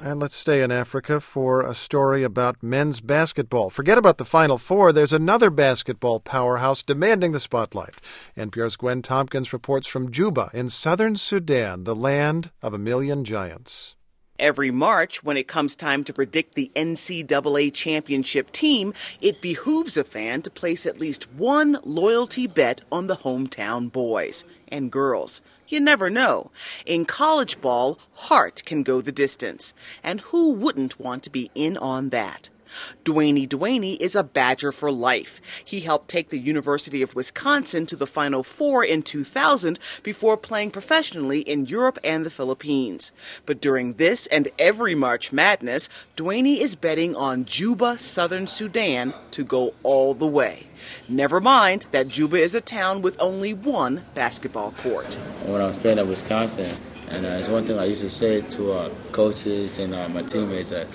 And let's stay in Africa for a story about men's basketball. Forget about the Final Four. There's another basketball powerhouse demanding the spotlight. NPR's Gwen Tompkins reports from Juba in southern Sudan, the land of a million giants. Every March, when it comes time to predict the NCAA championship team, it behooves a fan to place at least one loyalty bet on the hometown boys and girls. You never know. In college ball, heart can go the distance. And who wouldn't want to be in on that? Duane Duane is a Badger for life. He helped take the University of Wisconsin to the Final Four in 2000 before playing professionally in Europe and the Philippines. But during this and every March Madness, Duane is betting on Juba, Southern Sudan to go all the way. Never mind that Juba is a town with only one basketball court. When I was playing at Wisconsin, and it's one thing I used to say to coaches and my teammates that,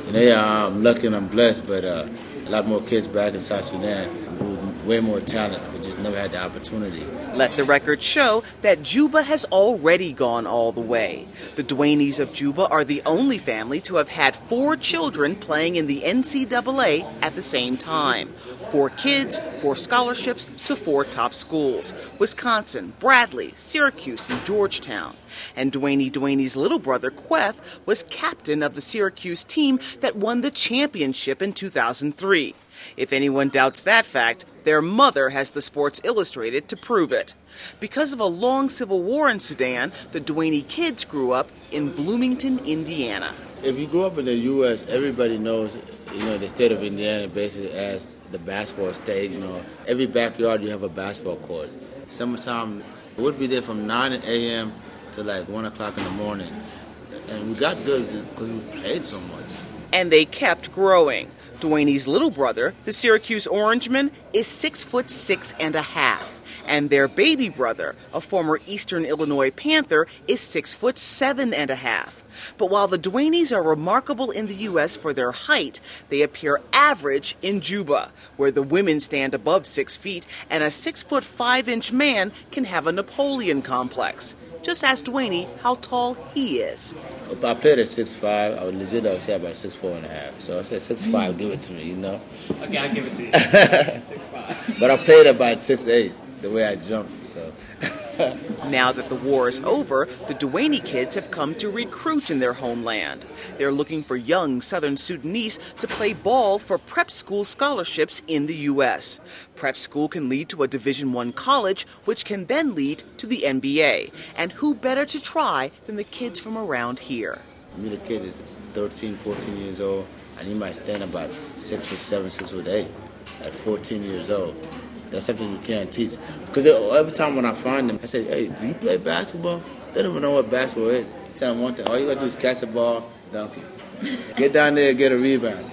I'm lucky and I'm blessed, but a lot more kids back in South Sudan who way more talent, but just never had the opportunity. Let the record show that Juba has already gone all the way. The Duanes of Juba are the only family to have had 4 children playing in the NCAA at the same time. 4 kids, 4 scholarships to 4 top schools: Wisconsin, Bradley, Syracuse, and Georgetown. And Duane Duane's little brother, Queth, was captain of the Syracuse team that won the championship in 2003. If anyone doubts that fact, their mother has the Sports Illustrated to prove it. Because of a long civil war in Sudan, the Duane kids grew up in Bloomington, Indiana. If you grew up in the U.S., everybody knows, the state of Indiana basically as the basketball state. Every backyard you have a basketball court. Summertime, we would be there from 9 a.m. to like 1 o'clock in the morning. And we got good because we played so much. And they kept growing. Duane's little brother, the Syracuse Orangeman, is 6'6.5", and their baby brother, a former Eastern Illinois Panther, is 6'7.5". But while the Duanes are remarkable in the U.S. for their height, they appear average in Juba, where the women stand above 6 feet, and a 6'5" man can have a Napoleon complex. Just ask Duane how tall he is. I played at 6'5". I would say about 6'4.5". So I said 6'5", give it to me, Okay, I'll give it to you. 6'5". But I played about 6'8", the way I jumped, so. Now that the war is over, the Duane kids have come to recruit in their homeland. They're looking for young Southern Sudanese to play ball for prep school scholarships in the U.S. Prep school can lead to a Division I college, which can then lead to the NBA. And who better to try than the kids from around here? The kid is 13, 14 years old, and he might stand about 6'7", 6'8", at 14 years old. That's something you can't teach. Because every time when I find them, I say, hey, do you play basketball? They don't even know what basketball is. I tell them one thing, all you got to do is catch the ball, dunk it. Get down there and get a rebound.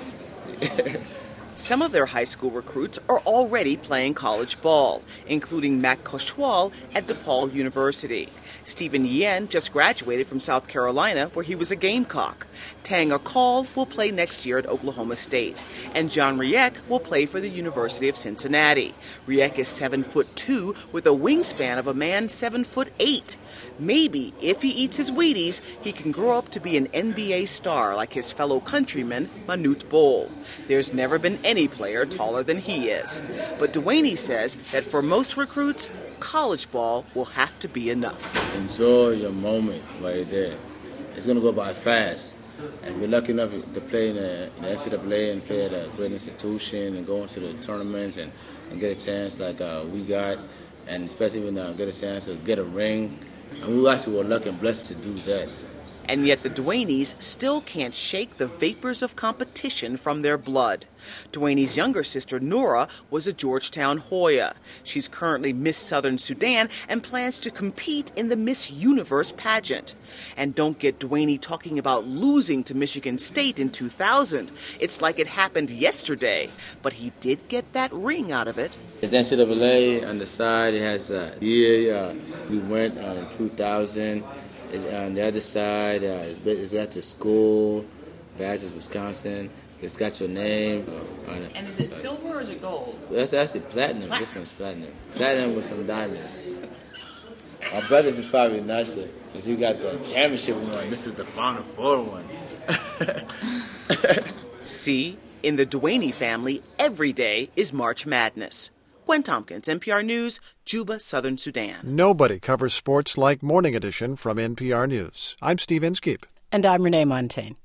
Some of their high school recruits are already playing college ball, including Mac Koshwal at DePaul University. Stephen Yen just graduated from South Carolina, where he was a Gamecock. Tang Akal will play next year at Oklahoma State. And John Riek will play for the University of Cincinnati. Riek is 7'2" with a wingspan of a man 7'8". Maybe, if he eats his Wheaties, he can grow up to be an NBA star like his fellow countryman, Manute Bol. There's never been any player taller than he is. But Duane says that for most recruits, college ball will have to be enough. Enjoy your moment right there. It's going to go by fast. And we're lucky enough to play in the NCAA and play at a great institution and go into the tournaments and get a chance like we got, and especially when get a chance to get a ring. And we actually were lucky and blessed to do that. And yet the Duanes still can't shake the vapors of competition from their blood. Duane's younger sister, Nora, was a Georgetown Hoya. She's currently Miss Southern Sudan and plans to compete in the Miss Universe pageant. And don't get Duane talking about losing to Michigan State in 2000. It's like it happened yesterday. But he did get that ring out of it. It's NCAA on the side. It has a year we went in 2000. On the other side, it's got your school, Badgers, Wisconsin. It's got your name on it. And is it silver or is it gold? That's actually platinum. This one's platinum. Platinum with some diamonds. My brother's is probably nicer because he got the championship one. This is the Final Four one. See, in the Duaney family, every day is March Madness. Gwen Tompkins, NPR News, Juba, Southern Sudan. Nobody covers sports like Morning Edition from NPR News. I'm Steve Inskeep. And I'm Renee Montaigne.